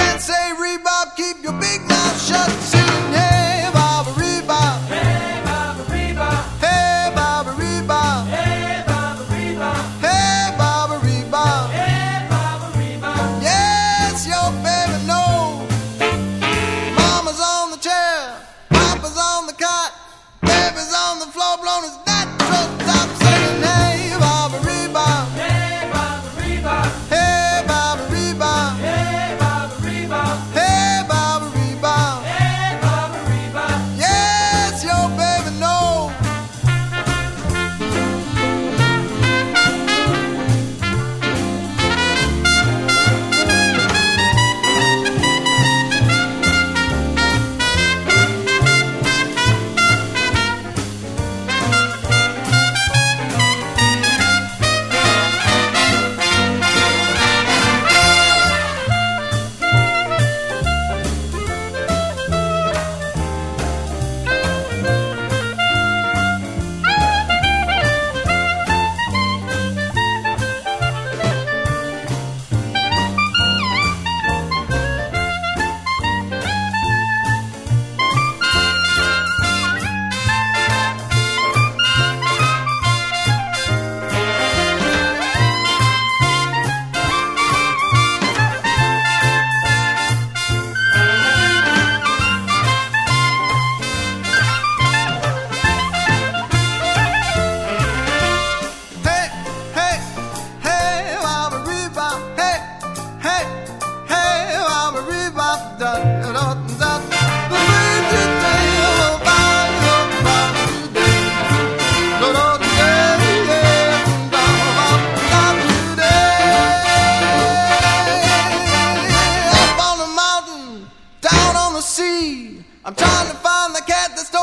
say Rebob, keep your big mouth shut. Sing, hey, Baba Rebob. Hey, Baba Rebob. Hey, Baba Rebob. Hey, Baba Rebob. Hey, Baba Rebob. Hey, Baba Rebob. Yes, your baby knows. Mama's on the chair, Papa's on the cot, baby's on the floor, blown his natural top, singing, hey, Baba Rebob. Hey, Baba Rebob. Hey, Baba Rebob. Hey, Baba Rebob. Hey, Baba Rebob. Hey, Baba Rebob. Yes, your baby knows. Hey, hey, hey, Baba Rebob. Hey, hey, hey, Baba Rebob. Da, da, da, da. The way today, oh, Baba, Baba today. Da, da, da, yeah, da, Baba today. Up on the mountain, down on the sea. I'm trying to find the cat that stole